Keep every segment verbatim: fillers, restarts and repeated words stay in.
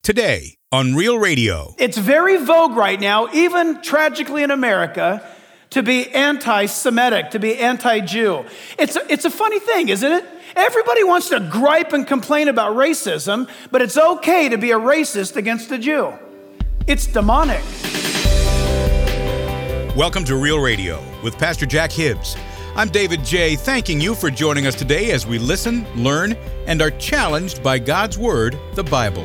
today on Real Radio. It's very vogue right now, even tragically in America, to be anti-Semitic, to be anti-Jew. It's a, it's a funny thing, isn't it? Everybody wants to gripe and complain about racism, but it's okay to be a racist against a Jew. It's demonic. Welcome to Real Radio with Pastor Jack Hibbs. I'm David J., thanking you for joining us today as we listen, learn, and are challenged by God's Word, the Bible.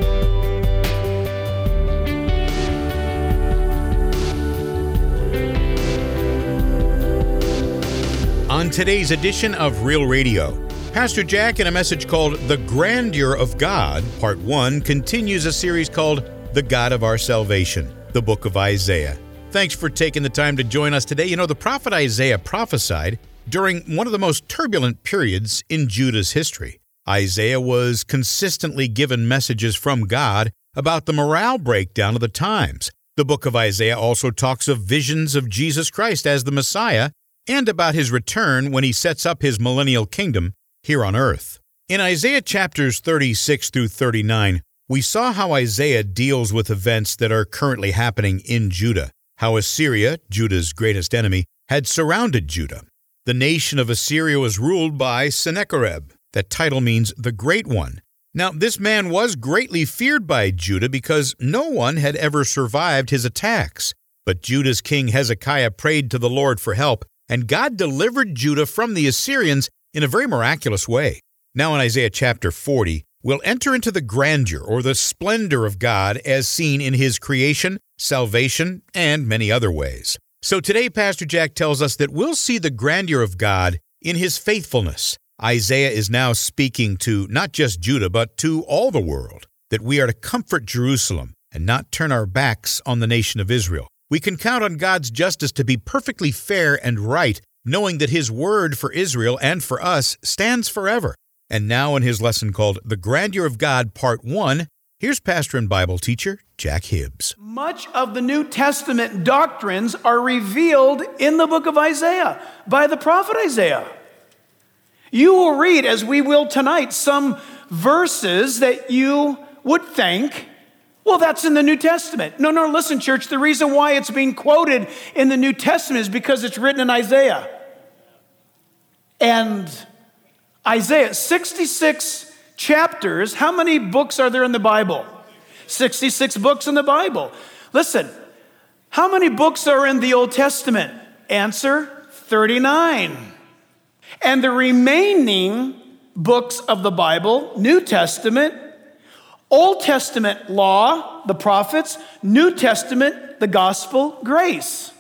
On today's edition of Real Radio, Pastor Jack, in a message called The Grandeur of God, Part one, continues a series called The God of Our Salvation, the book of Isaiah. Thanks for taking the time to join us today. You know, the prophet Isaiah prophesied during one of the most turbulent periods in Judah's history. Isaiah was consistently given messages from God about the morale breakdown of the times. The book of Isaiah also talks of visions of Jesus Christ as the Messiah and about his return when he sets up his millennial kingdom here on earth. In Isaiah chapters thirty-six through thirty-nine, we saw how Isaiah deals with events that are currently happening in Judah, how Assyria, Judah's greatest enemy, had surrounded Judah. The nation of Assyria was ruled by Sennacherib. That title means the Great One. Now, this man was greatly feared by Judah because no one had ever survived his attacks. But Judah's king Hezekiah prayed to the Lord for help, and God delivered Judah from the Assyrians in a very miraculous way. Now in Isaiah chapter forty, we'll enter into the grandeur or the splendor of God as seen in his creation, salvation, and many other ways. So today, Pastor Jack tells us that we'll see the grandeur of God in his faithfulness. Isaiah is now speaking to not just Judah, but to all the world, that we are to comfort Jerusalem and not turn our backs on the nation of Israel. We can count on God's justice to be perfectly fair and right, knowing that his word for Israel and for us stands forever. And now in his lesson called The Grandeur of God, Part one, here's pastor and Bible teacher Jack Hibbs. Much of the New Testament doctrines are revealed in the book of Isaiah by the prophet Isaiah. You will read, as we will tonight, some verses that you would think, well, that's in the New Testament. No, no, listen, church, the reason why it's being quoted in the New Testament is because it's written in Isaiah. And Isaiah, sixty-six chapters, how many books are there in the Bible? sixty-six books in the Bible. Listen, how many books are in the Old Testament? Answer, thirty-nine. And the remaining books of the Bible, New Testament, Old Testament law, the prophets, New Testament, the gospel, grace.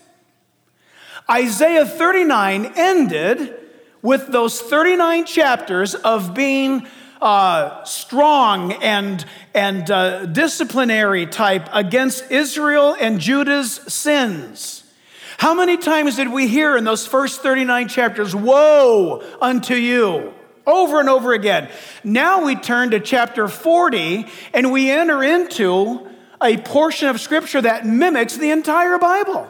Isaiah thirty-nine ended with those thirty-nine chapters of being uh, strong and, and uh, disciplinary type against Israel and Judah's sins. How many times did we hear in those first thirty-nine chapters, woe unto you? Over and over again. Now we turn to chapter forty and we enter into a portion of scripture that mimics the entire Bible.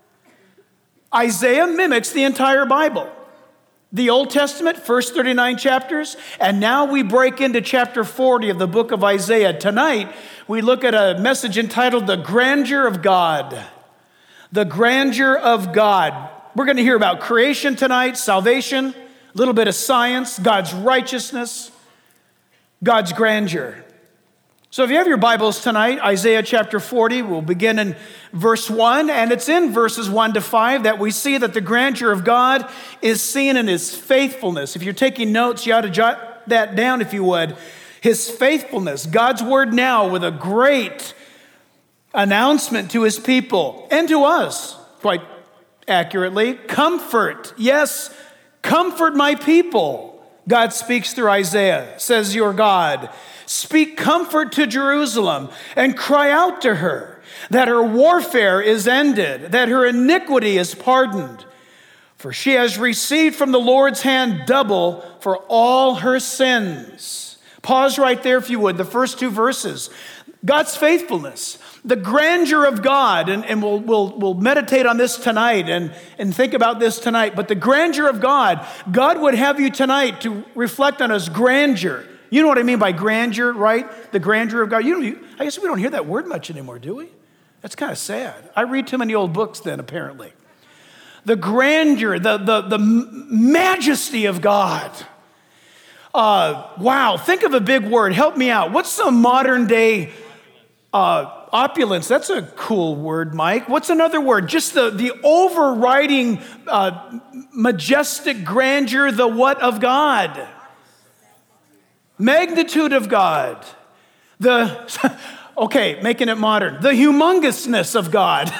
Isaiah mimics the entire Bible. The Old Testament, first thirty-nine chapters, and now we break into chapter forty of the book of Isaiah. Tonight, we look at a message entitled The Grandeur of God. The Grandeur of God. We're going to hear about creation tonight, salvation, a little bit of science, God's righteousness, God's grandeur. So if you have your Bibles tonight, Isaiah chapter forty, we'll begin in verse one, and it's in verses one to five that we see that the grandeur of God is seen in his faithfulness. If you're taking notes, you ought to jot that down if you would. His faithfulness, God's word now with a great announcement to his people and to us, quite accurately. Comfort, yes, comfort my people. God speaks through Isaiah, says your God. Speak comfort to Jerusalem and cry out to her that her warfare is ended, that her iniquity is pardoned. For she has received from the Lord's hand double for all her sins. Pause right there if you would, the first two verses. God's faithfulness, the grandeur of God, and, and we'll, we'll, we'll meditate on this tonight and, and think about this tonight, but the grandeur of God, God would have you tonight to reflect on his grandeur, You know what I mean by grandeur, right? The grandeur of God. You don't, I guess we don't hear that word much anymore, do we? That's kind of sad. I read too many old books then, apparently. The grandeur, the, the, the majesty of God. Uh, wow, think of a big word. Help me out. What's the modern day uh, opulence? That's a cool word, Mike. What's another word? Just the, the overriding uh, majestic grandeur, the what of God? Magnitude of God. The, okay, making it modern. The humongousness of God.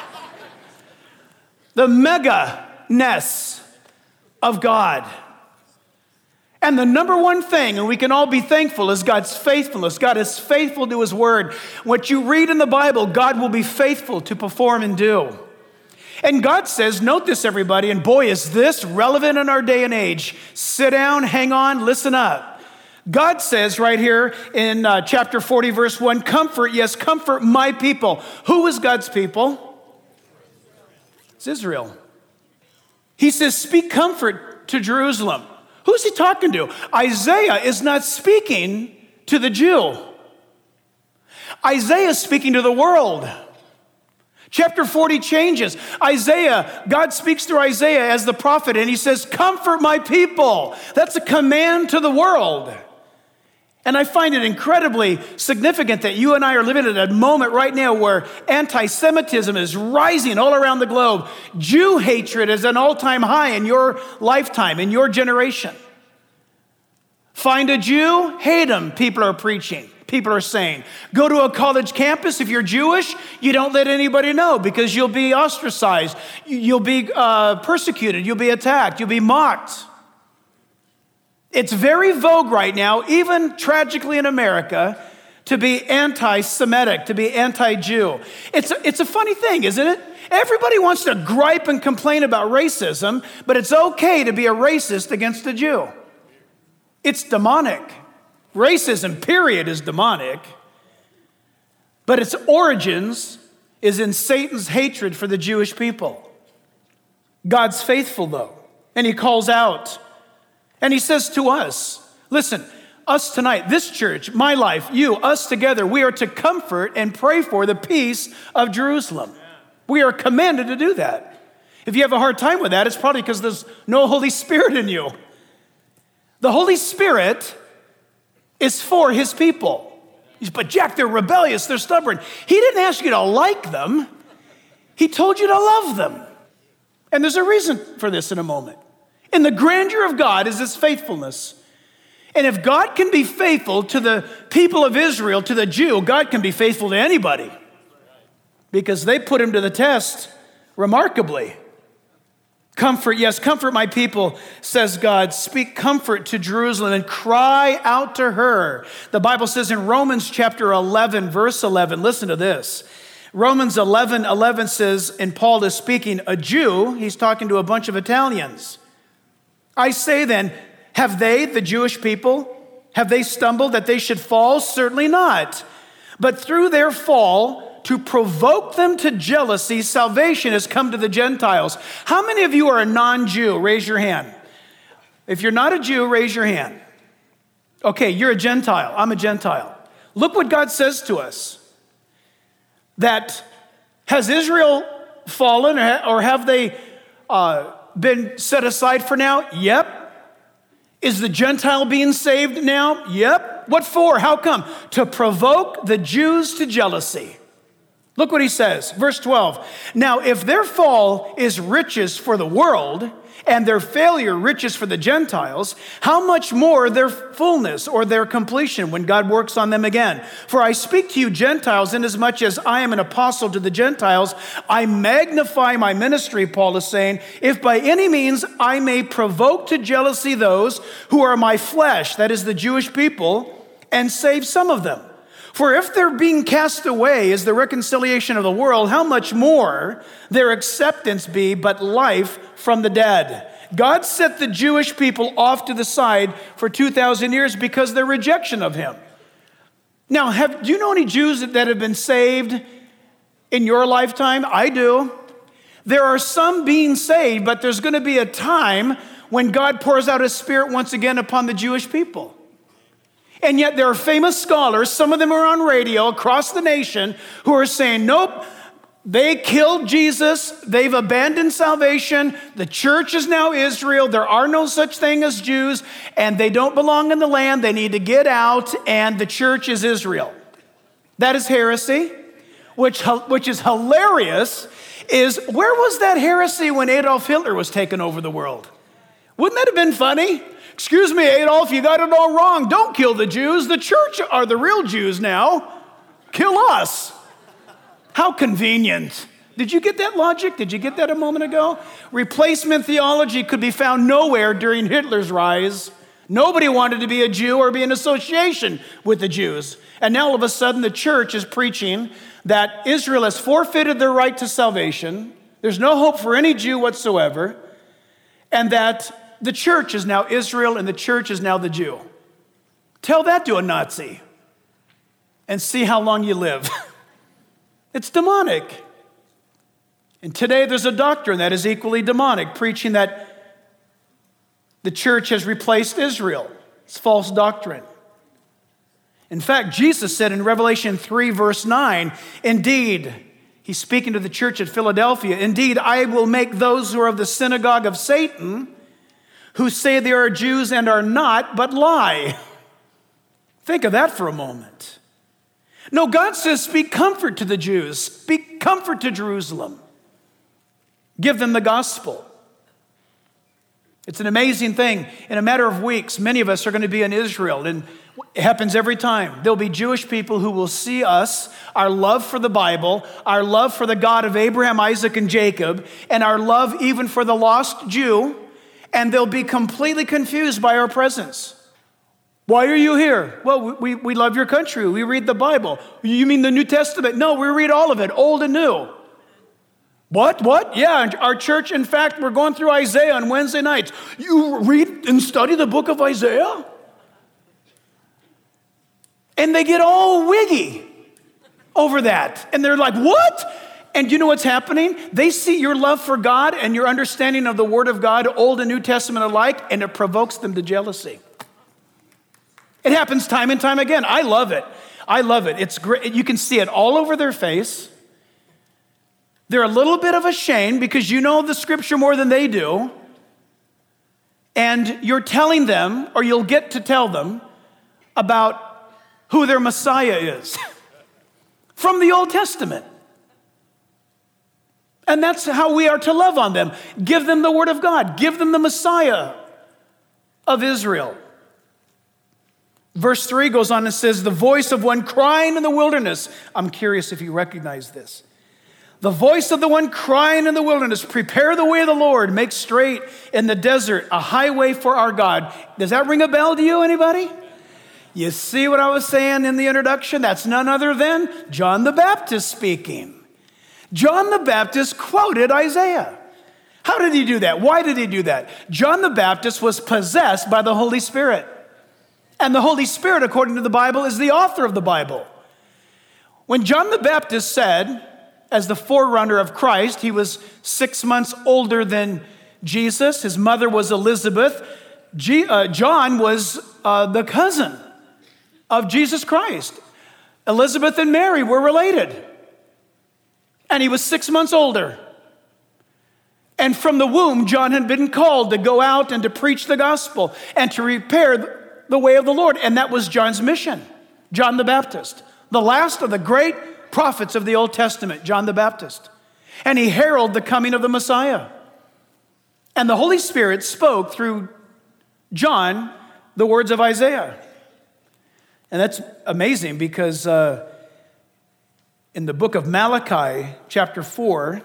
The mega-ness of God. And the number one thing, and we can all be thankful, is God's faithfulness. God is faithful to his word. What you read in the Bible, God will be faithful to perform and do. And God says, note this, everybody, and boy, is this relevant in our day and age. Sit down, hang on, listen up. God says right here in uh, chapter forty, verse one, comfort, yes, comfort my people. Who is God's people? It's Israel. He says, speak comfort to Jerusalem. Who's he talking to? Isaiah is not speaking to the Jew. Isaiah is speaking to the world. Chapter forty changes. Isaiah, God speaks through Isaiah as the prophet, and he says, comfort my people. That's a command to the world. And I find it incredibly significant that you and I are living at a moment right now where anti-Semitism is rising all around the globe. Jew hatred is an all-time high in your lifetime, in your generation. Find a Jew, hate him, people are preaching. People are saying. Go to a college campus, if you're Jewish, you don't let anybody know because you'll be ostracized. You'll be uh, persecuted. You'll be attacked. You'll be mocked. It's very vogue right now, even tragically in America, to be anti-Semitic, to be anti-Jew. It's a, it's a funny thing, isn't it? Everybody wants to gripe and complain about racism, but it's okay to be a racist against a Jew. It's demonic. Racism, period, is demonic. But its origins is in Satan's hatred for the Jewish people. God's faithful, though, and he calls out. And he says to us, listen, us tonight, this church, my life, you, us together, we are to comfort and pray for the peace of Jerusalem. We are commanded to do that. If you have a hard time with that, it's probably because there's no Holy Spirit in you. The Holy Spirit is for his people. But Jack, they're rebellious, they're stubborn. He didn't ask you to like them. He told you to love them. And there's a reason for this in a moment. And the grandeur of God is his faithfulness. And if God can be faithful to the people of Israel, to the Jew, God can be faithful to anybody. Because they put him to the test remarkably. Comfort, yes, comfort my people, says God. Speak comfort to Jerusalem and cry out to her. The Bible says in Romans chapter eleven, verse eleven, listen to this. Romans eleven, eleven says, and Paul is speaking, a Jew, he's talking to a bunch of Italians. I say then, have they, the Jewish people, have they stumbled that they should fall? Certainly not. But through their fall, to provoke them to jealousy, salvation has come to the Gentiles. How many of you are a non-Jew? Raise your hand. If you're not a Jew, raise your hand. Okay, you're a Gentile. I'm a Gentile. Look what God says to us. That has Israel fallen or have they uh, been set aside for now? Yep. Is the Gentile being saved now? Yep. What for? How come? To provoke the Jews to jealousy. Look what he says, verse twelve. Now, if their fall is riches for the world and their failure riches for the Gentiles, how much more their fullness or their completion when God works on them again? For I speak to you Gentiles, inasmuch as I am an apostle to the Gentiles, I magnify my ministry, Paul is saying, if by any means I may provoke to jealousy those who are my flesh, that is the Jewish people, and save some of them. For if their being cast away is the reconciliation of the world, how much more their acceptance be but life from the dead? God set the Jewish people off to the side for two thousand years because of their rejection of him. Now, have, do you know any Jews that have been saved in your lifetime? I do. There are some being saved, but there's going to be a time when God pours out his Spirit once again upon the Jewish people. And yet there are famous scholars, some of them are on radio across the nation, who are saying, nope, they killed Jesus, they've abandoned salvation, the church is now Israel, there are no such thing as Jews, and they don't belong in the land, they need to get out, and the church is Israel. That is heresy, which, which is hilarious, is where was that heresy when Adolf Hitler was taking over the world? Wouldn't that have been funny? Excuse me, Adolf, you got it all wrong. Don't kill the Jews. The church are the real Jews now. Kill us. How convenient. Did you get that logic? Did you get that a moment ago? Replacement theology could be found nowhere during Hitler's rise. Nobody wanted to be a Jew or be in association with the Jews. And now all of a sudden the church is preaching that Israel has forfeited their right to salvation. There's no hope for any Jew whatsoever. And that the church is now Israel and the church is now the Jew. Tell that to a Nazi and see how long you live. It's demonic. And today there's a doctrine that is equally demonic, preaching that the church has replaced Israel. It's false doctrine. In fact, Jesus said in Revelation three, verse nine, indeed, he's speaking to the church at Philadelphia, indeed, I will make those who are of the synagogue of Satan, who say they are Jews and are not, but lie. Think of that for a moment. No, God says, speak comfort to the Jews. Speak comfort to Jerusalem. Give them the gospel. It's an amazing thing. In a matter of weeks, many of us are going to be in Israel, and it happens every time. There'll be Jewish people who will see us, our love for the Bible, our love for the God of Abraham, Isaac, and Jacob, and our love even for the lost Jew, and they'll be completely confused by our presence. Why are you here? Well, we, we love your country. We read the Bible. You mean the New Testament? No, we read all of it, old and new. What? What? Yeah, our church, in fact, we're going through Isaiah on Wednesday nights. You read and study the book of Isaiah? And they get all wiggy over that. And they're like, what? And you know what's happening? They see your love for God and your understanding of the Word of God, Old and New Testament alike, and it provokes them to jealousy. It happens time and time again. I love it. I love it. It's great. You can see it all over their face. They're a little bit of ashamed because you know the scripture more than they do. And you're telling them, or you'll get to tell them, about who their Messiah is from the Old Testament. And that's how we are to love on them. Give them the Word of God. Give them the Messiah of Israel. Verse three goes on and says, the voice of one crying in the wilderness. I'm curious if you recognize this. The voice of the one crying in the wilderness, prepare the way of the Lord, make straight in the desert a highway for our God. Does that ring a bell to you, anybody? You see what I was saying in the introduction? That's none other than John the Baptist speaking. John the Baptist quoted Isaiah. How did he do that? Why did he do that? John the Baptist was possessed by the Holy Spirit. And the Holy Spirit, according to the Bible, is the author of the Bible. When John the Baptist said, as the forerunner of Christ, he was six months older than Jesus. His mother was Elizabeth. G- uh, John was uh, the cousin of Jesus Christ. Elizabeth and Mary were related. And he was six months older. And from the womb, John had been called to go out and to preach the gospel and to repair the way of the Lord. And that was John's mission, John the Baptist, the last of the great prophets of the Old Testament, John the Baptist. And he heralded the coming of the Messiah. And the Holy Spirit spoke through John the words of Isaiah. And that's amazing because uh, in the book of Malachi, chapter four,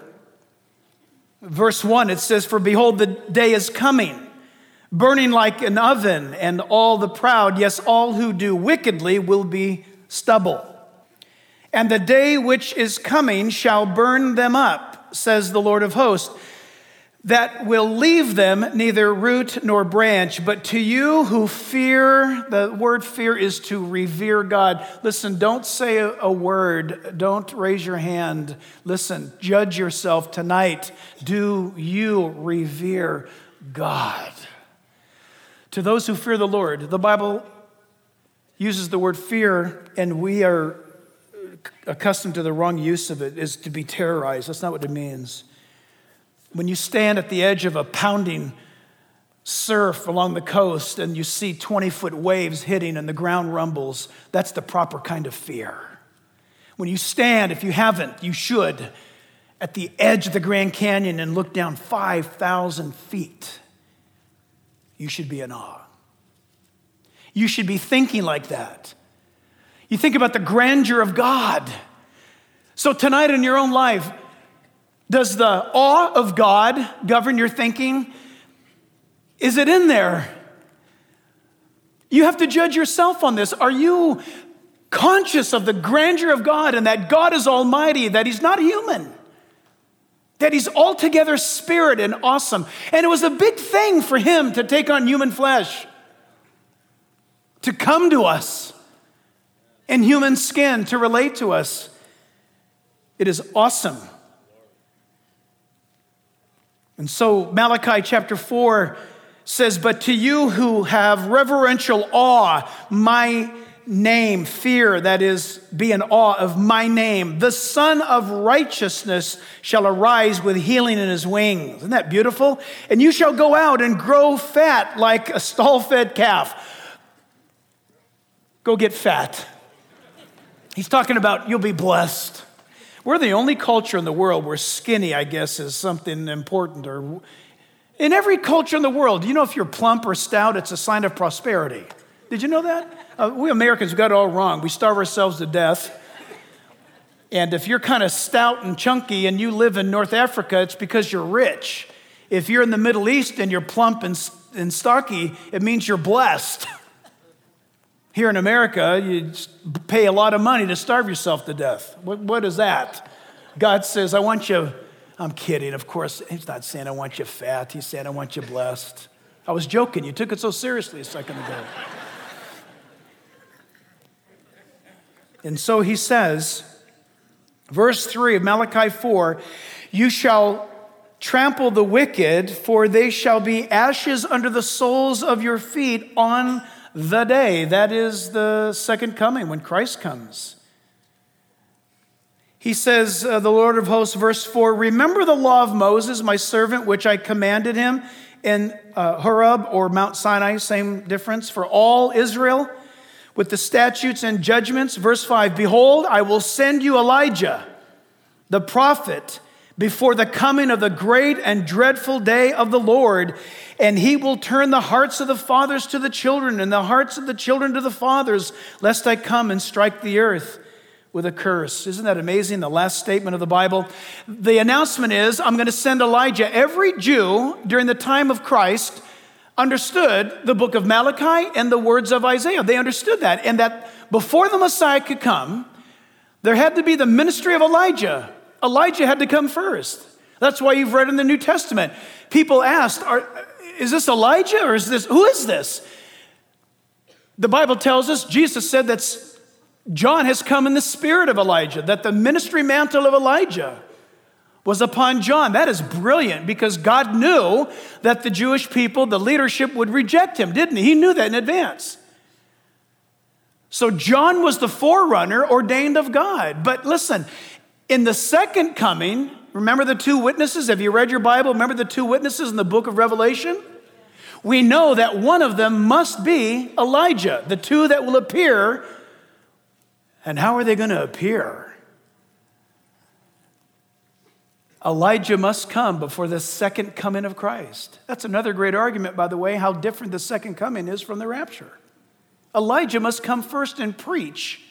verse one, it says, for behold, the day is coming, burning like an oven, and all the proud, yes, all who do wickedly will be stubble. And the day which is coming shall burn them up, says the Lord of hosts, that will leave them neither root nor branch. But to you who fear, the word fear is to revere God. Listen, don't say a word. Don't raise your hand. Listen, judge yourself tonight. Do you revere God? To those who fear the Lord, the Bible uses the word fear, and we are accustomed to the wrong use of it, is to be terrorized. That's not what it means. When you stand at the edge of a pounding surf along the coast and you see twenty-foot waves hitting and the ground rumbles, that's the proper kind of fear. When you stand, if you haven't, you should, at the edge of the Grand Canyon and look down five thousand feet, you should be in awe. You should be thinking like that. You think about the grandeur of God. So tonight in your own life, does the awe of God govern your thinking? Is it in there? You have to judge yourself on this. Are you conscious of the grandeur of God and that God is almighty, that he's not human, that he's altogether spirit and awesome? And it was a big thing for him to take on human flesh, to come to us in human skin, to relate to us. It is awesome. And so Malachi chapter four says, but to you who have reverential awe, my name, fear, that is, be in awe of my name, the Son of Righteousness shall arise with healing in his wings. Isn't that beautiful? And you shall go out and grow fat like a stall-fed calf. Go get fat. He's talking about you'll be blessed. We're the only culture in the world where skinny, I guess, is something important. Or in every culture in the world, you know, if you're plump or stout, it's a sign of prosperity. Did you know that? Uh, we Americans got it all wrong. We starve ourselves to death. And if you're kind of stout and chunky and you live in North Africa, it's because you're rich. If you're in the Middle East and you're plump and, and stocky, it means you're blessed. Here in America, you pay a lot of money to starve yourself to death. What, what is that? God says, I want you, I'm kidding, of course. He's not saying I want you fat. He's saying I want you blessed. I was joking. You took it so seriously a second ago. And so he says, verse three of Malachi four, you shall trample the wicked, for they shall be ashes under the soles of your feet on the day. That is the second coming, when Christ comes. He says, uh, the Lord of hosts, verse four, remember the law of Moses, my servant, which I commanded him in uh, Horeb, or Mount Sinai, same difference, for all Israel, with the statutes and judgments. Verse five, behold, I will send you Elijah, the prophet, before the coming of the great and dreadful day of the Lord, and he will turn the hearts of the fathers to the children and the hearts of the children to the fathers, lest I come and strike the earth with a curse. Isn't that amazing? The last statement of the Bible. The announcement is, I'm going to send Elijah. Every Jew during the time of Christ understood the book of Malachi and the words of Isaiah. They understood that. And that before the Messiah could come, there had to be the ministry of Elijah. Elijah had to come first. That's why you've read in the New Testament. People asked, Are, is this Elijah or is this, who is this? The Bible tells us, Jesus said that John has come in the spirit of Elijah, that the ministry mantle of Elijah was upon John. That is brilliant because God knew that the Jewish people, the leadership, would reject him, didn't he? He knew that in advance. So John was the forerunner ordained of God. But listen, in the second coming, remember the two witnesses? Have you read your Bible? Remember the two witnesses in the book of Revelation? We know that one of them must be Elijah, the two that will appear. And how are they going to appear? Elijah must come before the second coming of Christ. That's another great argument, by the way, how different the second coming is from the rapture. Elijah must come first and preach,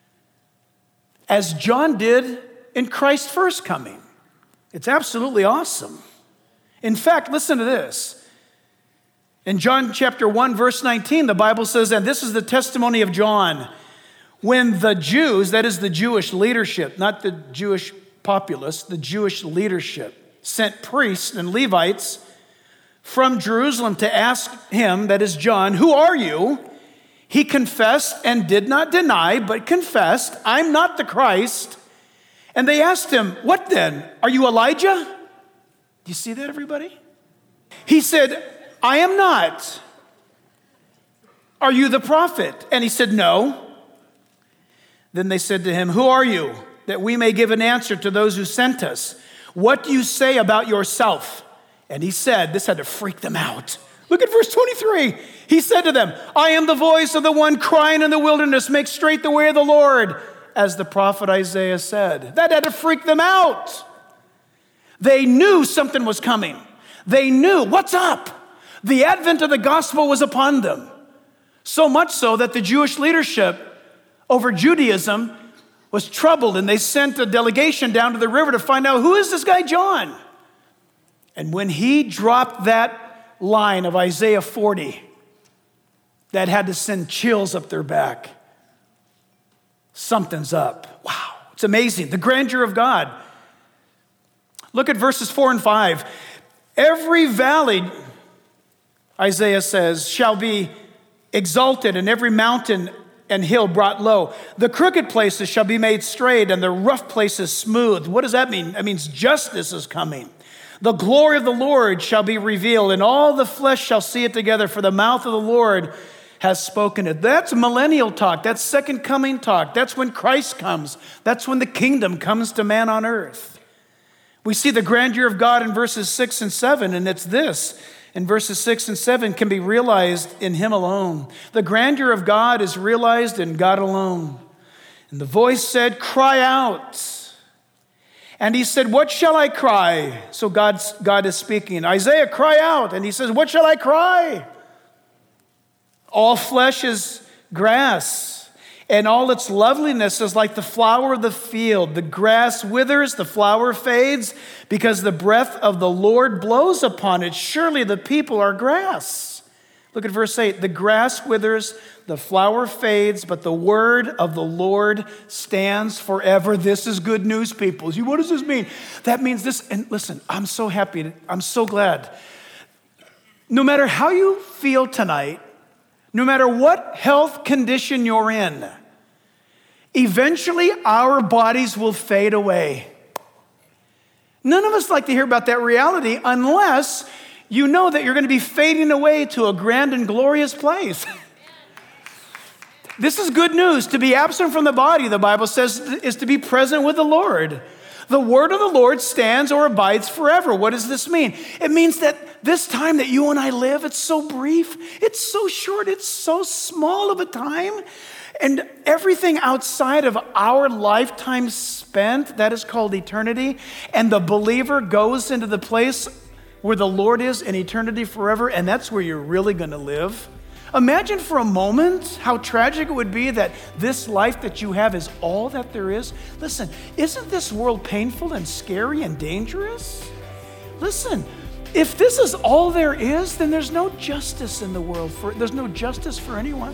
as John did in Christ's first coming. It's absolutely awesome. In fact, listen to this. In John chapter one, verse nineteen, the Bible says, and this is the testimony of John, when the Jews, that is the Jewish leadership, not the Jewish populace, the Jewish leadership, sent priests and Levites from Jerusalem to ask him, that is John, who are you? He confessed and did not deny, but confessed, I'm not the Christ. And they asked him, what then? Are you Elijah? Do you see that, everybody? He said, I am not. "Are you the prophet?" And he said, "No." Then they said to him, "Who are you, that we may give an answer to those who sent us? What do you say about yourself?" And he said, this had to freak them out. Look at verse twenty-three. He said to them, "I am the voice of the one crying in the wilderness, make straight the way of the Lord, as the prophet Isaiah said." That had to freak them out. They knew something was coming. They knew, what's up? The advent of the gospel was upon them. So much so that the Jewish leadership over Judaism was troubled, and they sent a delegation down to the river to find out, who is this guy John? And when he dropped that line of Isaiah forty, that had to send chills up their back. Something's up. Wow, it's amazing. The grandeur of God. Look at verses four and five. Every valley, Isaiah says, shall be exalted, and every mountain and hill brought low. The crooked places shall be made straight, and the rough places smooth. What does that mean? That means justice is coming. The glory of the Lord shall be revealed, and all the flesh shall see it together, for the mouth of the Lord has spoken it. That's millennial talk. That's second coming talk. That's when Christ comes. That's when the kingdom comes to man on earth. We see the grandeur of God in verses six and seven, and it's this. In verses six and seven can be realized in him alone. The grandeur of God is realized in God alone. And the voice said, "Cry out." And he said, "What shall I cry?" So God, God is speaking. Isaiah, cry out. And he says, "What shall I cry?" All flesh is grass, and all its loveliness is like the flower of the field. The grass withers, the flower fades, because the breath of the Lord blows upon it. Surely the people are grass. Look at verse eight. The grass withers, the flower fades, but the word of the Lord stands forever. This is good news, people. What does this mean? That means this, and listen, I'm so happy. I'm so glad. No matter how you feel tonight, no matter what health condition you're in, eventually our bodies will fade away. None of us like to hear about that reality unless you know that you're going to be fading away to a grand and glorious place. This is good news. To be absent from the body, the Bible says, is to be present with the Lord. The word of the Lord stands or abides forever. What does this mean? It means that this time that you and I live, it's so brief, it's so short, it's so small of a time. And everything outside of our lifetime spent, that is called eternity. And the believer goes into the place where the Lord is in eternity forever, and that's where you're really going to live. Imagine for a moment how tragic it would be that this life that you have is all that there is. Listen, isn't this world painful and scary and dangerous? Listen, if this is all there is, then there's no justice in the world. For, there's no justice for anyone.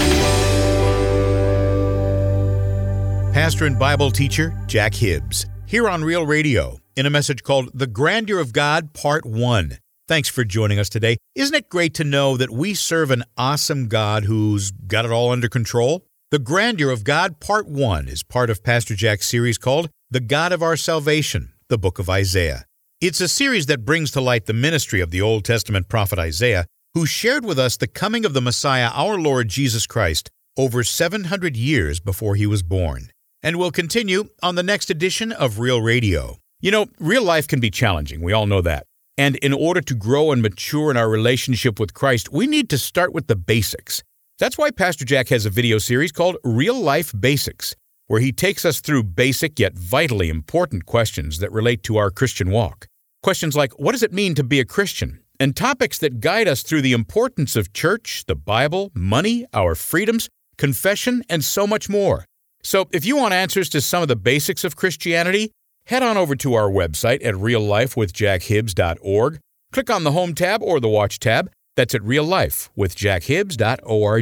Pastor and Bible teacher Jack Hibbs, here on Real Radio, in a message called The Grandeur of God, Part one. Thanks for joining us today. Isn't it great to know that we serve an awesome God who's got it all under control? The Grandeur of God, Part one, is part of Pastor Jack's series called The God of Our Salvation, the Book of Isaiah. It's a series that brings to light the ministry of the Old Testament prophet Isaiah, who shared with us the coming of the Messiah, our Lord Jesus Christ, over seven hundred years before he was born. And we'll continue on the next edition of Real Radio. You know, real life can be challenging. We all know that. And in order to grow and mature in our relationship with Christ, we need to start with the basics. That's why Pastor Jack has a video series called Real Life Basics, where he takes us through basic yet vitally important questions that relate to our Christian walk. Questions like, what does it mean to be a Christian? And topics that guide us through the importance of church, the Bible, money, our freedoms, confession, and so much more. So if you want answers to some of the basics of Christianity, head on over to our website at real life with jack hibbs dot org. Click on the Home tab or the Watch tab. That's at real life with jack hibbs dot org.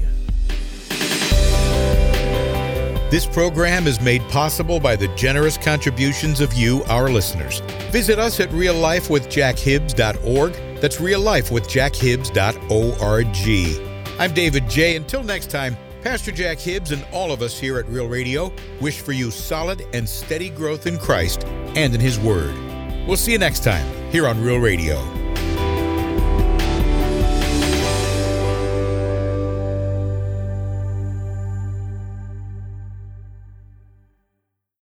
This program is made possible by the generous contributions of you, our listeners. Visit us at real life with jack hibbs dot org. That's real life with jack hibbs dot org. I'm David J. Until next time, Pastor Jack Hibbs and all of us here at Real Radio wish for you solid and steady growth in Christ and in His Word. We'll see you next time here on Real Radio.